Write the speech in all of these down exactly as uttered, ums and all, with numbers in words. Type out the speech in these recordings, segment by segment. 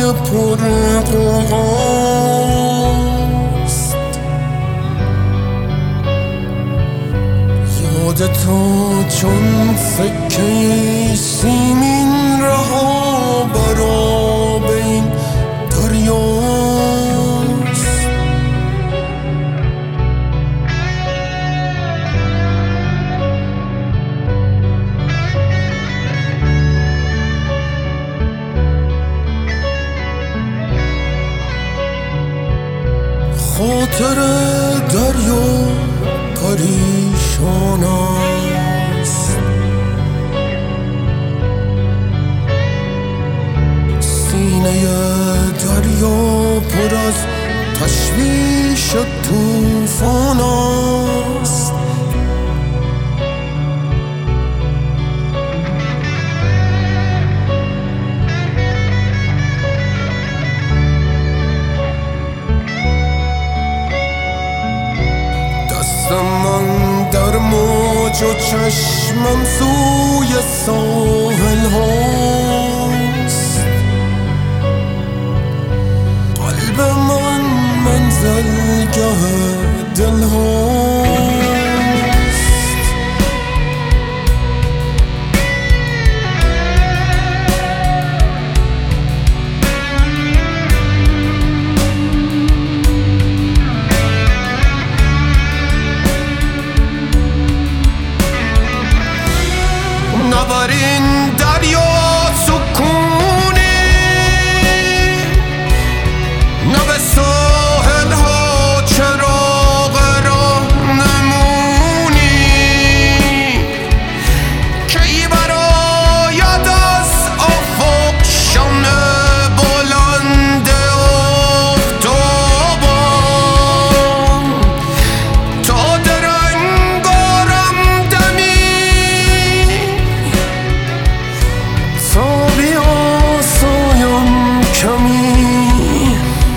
پرغوغاست. یادتا چون سکه سیمین رها بر آب این دریاست. خاطر دریا پریشان است. سینه دریا پر از تشویش طوفان است. من در موج و چشمم سوی ساحل هاست. قلب من منزلگه دل هاست. بر این دریا سکونی، نه به ساحل ها چراغ راهنمونی. کی برآید از افق شمع بلند آفتابان تا درنگ آرم دمی، تا بیاسایم کمی،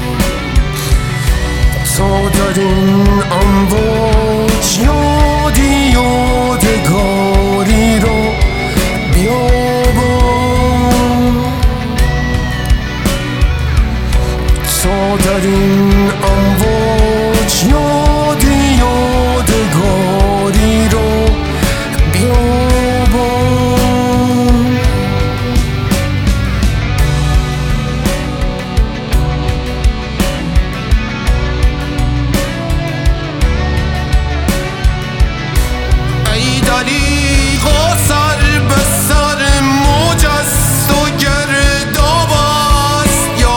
تا در این امواج یادی یادگاری رو بیابم، تا در این امواج یادی یادگاری رو بیابم. دریغا سر به سر موج است و گرداب است یا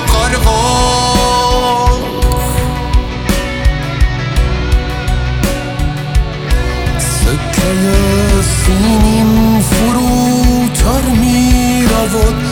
غرقاب. سکه سیمین فروتر می رود